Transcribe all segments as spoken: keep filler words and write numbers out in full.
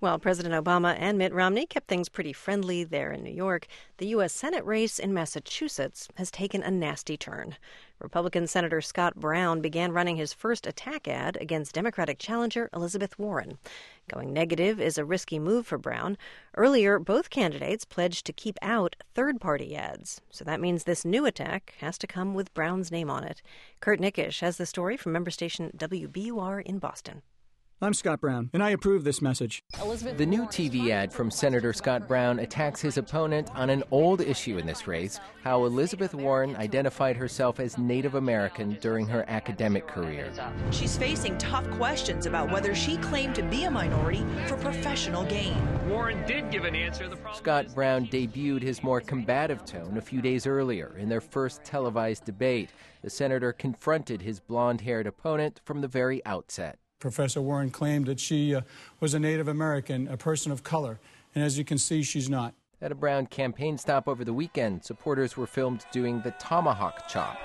While President Obama and Mitt Romney kept things pretty friendly there in New York, the U S Senate race in Massachusetts has taken a nasty turn. Republican Senator Scott Brown began running his first attack ad against Democratic challenger Elizabeth Warren. Going negative is a risky move for Brown. Earlier, both candidates pledged to keep out third-party ads. So that means this new attack has to come with Brown's name on it. Kurt Nickish has the story from member station W B U R in Boston. I'm Scott Brown, and I approve this message. The new T V ad from Senator Scott Brown attacks his opponent on an old issue in this race, how Elizabeth Warren identified herself as Native American during her academic career. She's facing tough questions about whether she claimed to be a minority for professional gain. Warren did give an answer. The problem Scott Brown debuted his more combative tone a few days earlier in their first televised debate. The senator confronted his blonde-haired opponent from the very outset. Professor Warren claimed that she uh, was a Native American, a person of color, and as you can see, she's not. At a Brown campaign stop over the weekend, supporters were filmed doing the tomahawk chop.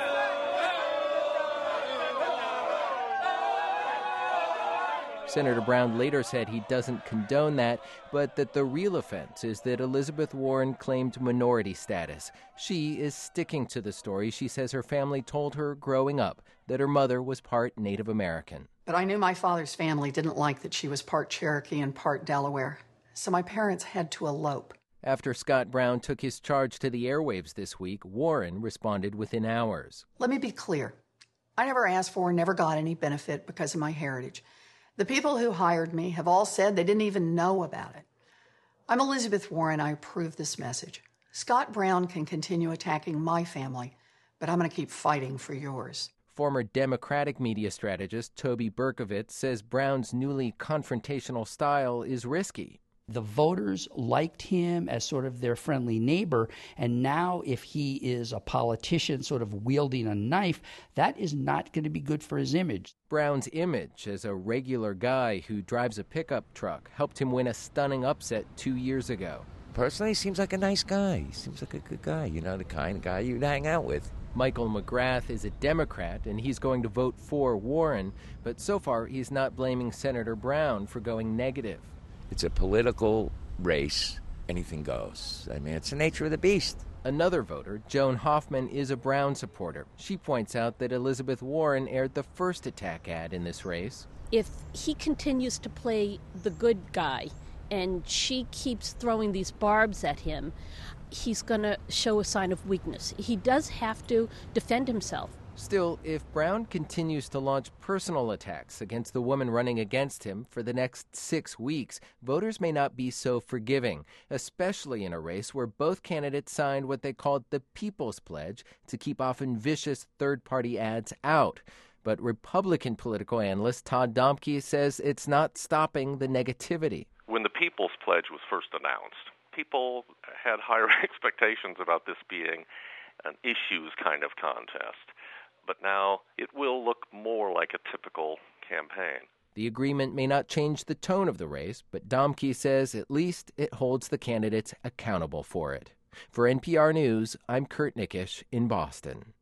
Senator Brown later said he doesn't condone that, but that the real offense is that Elizabeth Warren claimed minority status. She is sticking to the story she says her family told her growing up, that her mother was part Native American. But I knew my father's family didn't like that she was part Cherokee and part Delaware, so my parents had to elope. After Scott Brown took his charge to the airwaves this week, Warren responded within hours. Let me be clear. I never asked for or never got any benefit because of my heritage. The people who hired me have all said they didn't even know about it. I'm Elizabeth Warren. I approve this message. Scott Brown can continue attacking my family, but I'm going to keep fighting for yours. Former Democratic media strategist Toby Berkovitz says Brown's newly confrontational style is risky. The voters liked him as sort of their friendly neighbor, and now if he is a politician sort of wielding a knife, that is not going to be good for his image. Brown's image as a regular guy who drives a pickup truck helped him win a stunning upset two years ago. Personally, he seems like a nice guy. He seems like a good guy, you know, the kind of guy you'd hang out with. Michael McGrath is a Democrat, and he's going to vote for Warren, but so far he's not blaming Senator Brown for going negative. It's a political race. Anything goes. I mean, it's the nature of the beast. Another voter, Joan Hoffman, is a Brown supporter. She points out that Elizabeth Warren aired the first attack ad in this race. If he continues to play the good guy and she keeps throwing these barbs at him, he's going to show a sign of weakness. He does have to defend himself. Still, if Brown continues to launch personal attacks against the woman running against him for the next six weeks, voters may not be so forgiving, especially in a race where both candidates signed what they called the People's Pledge to keep often vicious third-party ads out. But Republican political analyst Todd Domke says it's not stopping the negativity. When the People's Pledge was first announced, people had higher expectations about this being an issues kind of contest. But now it will look more like a typical campaign. The agreement may not change the tone of the race, but Domke says at least it holds the candidates accountable for it. For N P R News, I'm Kurt Nickish in Boston.